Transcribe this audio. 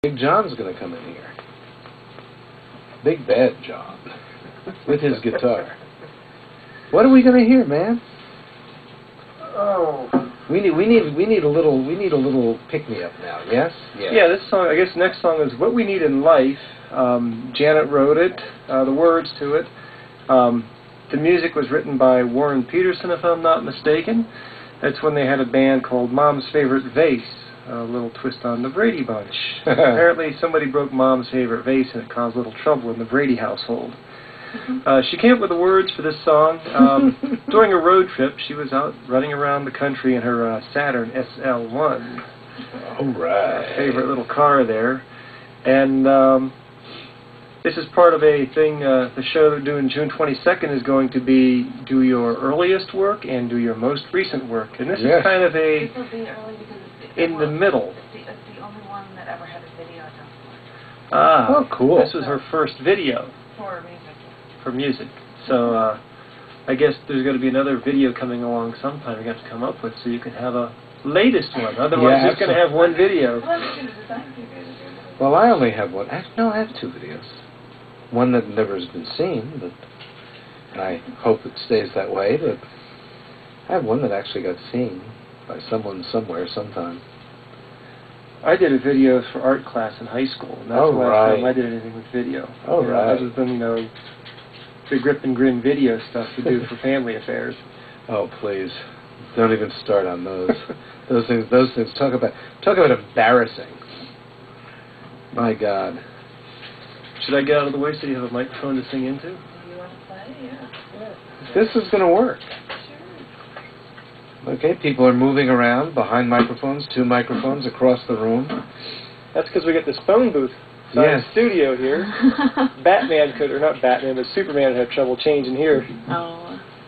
Big John's going to come in here. Big Bad John. With his guitar. What are we going to hear, man? Oh. We need a little pick-me-up now, yes? Yeah, this song, I guess next song is What We Need in Life. Janet wrote it, the words to it. The music was written by Warren Peterson, if I'm not mistaken. That's when they had a band called Mom's Favorite Vase, a little twist on the Brady Bunch. Apparently somebody broke Mom's favorite vase and it caused a little trouble in the Brady household. She came up with the words for this song during a road trip. She was out running around the country in her Saturn SL1. All right. Her favorite little car there. And this is part of a thing, the show they're doing June 22nd is going to be do your earliest work and do your most recent work. And this is kind of a in the middle. It's the only one that ever had a video done. Ah, oh, cool. This was her first video. For music. For music. So I guess there's going to be another video coming along sometime you have to come up with so you can have a latest one. Otherwise you're just going to have one video. Well, I only have one. No, I have two videos. One that never has been seen, but I hope it stays that way. But I have one that actually got seen by someone somewhere sometime. I did a video for art class in high school, and that's the last time I did anything with video. Oh, right. Other than, the grip and grin video stuff to do for family affairs. Oh, please. Don't even start on those. Those things, talk about embarrassing. My God. Should I get out of the way so you have a microphone to sing into? You want to play? Yeah. This is going to work. Okay, people are moving around behind microphones, 2 microphones across the room. That's because we got this phone booth inside the studio here. Batman could, or not Batman, but Superman had trouble changing here. Oh.